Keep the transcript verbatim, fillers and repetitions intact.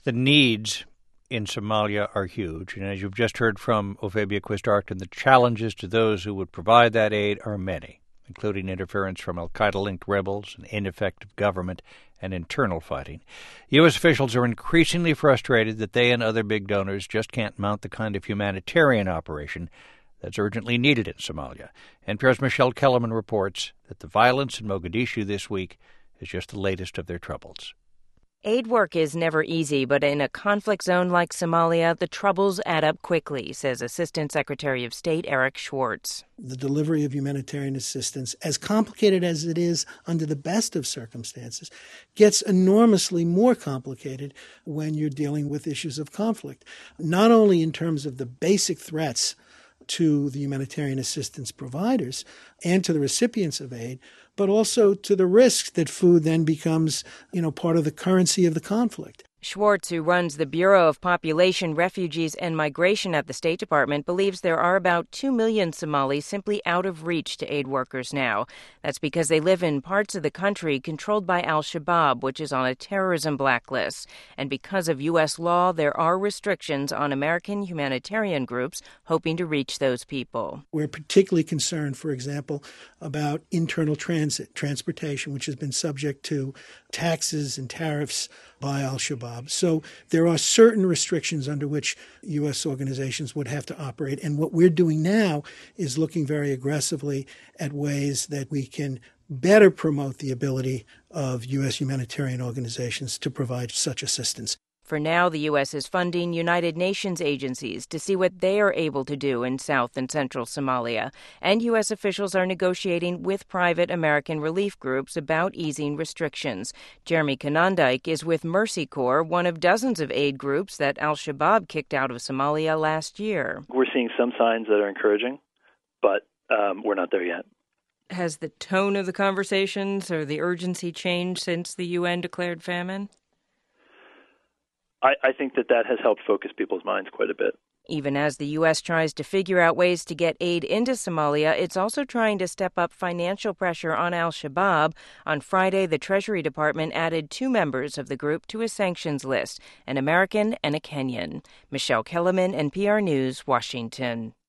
The needs in Somalia are huge, and as you've just heard from Ofebia Quist-Arcton, the challenges to those who would provide that aid are many, including interference from al-Qaeda-linked rebels, an ineffective government, and internal fighting. U S officials are increasingly frustrated that they and other big donors just can't mount the kind of humanitarian operation that's urgently needed in Somalia. N P R's Michelle Kellerman reports that the violence in Mogadishu this week is just the latest of their troubles. Aid work is never easy, but in a conflict zone like Somalia, the troubles add up quickly, says Assistant Secretary of State Eric Schwartz. The delivery of humanitarian assistance, as complicated as it is under the best of circumstances, gets enormously more complicated when you're dealing with issues of conflict, not only in terms of the basic threats to the humanitarian assistance providers and to the recipients of aid, but also to the risk that food then becomes, you know, part of the currency of the conflict. Schwartz, who runs the Bureau of Population, Refugees, and Migration at the State Department, believes there are about two million Somalis simply out of reach to aid workers now. That's because they live in parts of the country controlled by al-Shabaab, which is on a terrorism blacklist. And because of U S law, there are restrictions on American humanitarian groups hoping to reach those people. We're particularly concerned, for example, about internal transit, transportation, which has been subject to taxes and tariffs by al-Shabaab. So there are certain restrictions under which U S organizations would have to operate. And what we're doing now is looking very aggressively at ways that we can better promote the ability of U S humanitarian organizations to provide such assistance. For now, the U S is funding United Nations agencies to see what they are able to do in South and Central Somalia. And U S officials are negotiating with private American relief groups about easing restrictions. Jeremy Kanandike is with Mercy Corps, one of dozens of aid groups that al-Shabaab kicked out of Somalia last year. We're seeing some signs that are encouraging, but um, we're not there yet. Has the tone of the conversations or the urgency changed since the U N declared famine? I, I think that that has helped focus people's minds quite a bit. Even as the U S tries to figure out ways to get aid into Somalia, it's also trying to step up financial pressure on al-Shabaab. On Friday, the Treasury Department added two members of the group to a sanctions list, an American and a Kenyan. Michelle Kellerman, N P R News, Washington.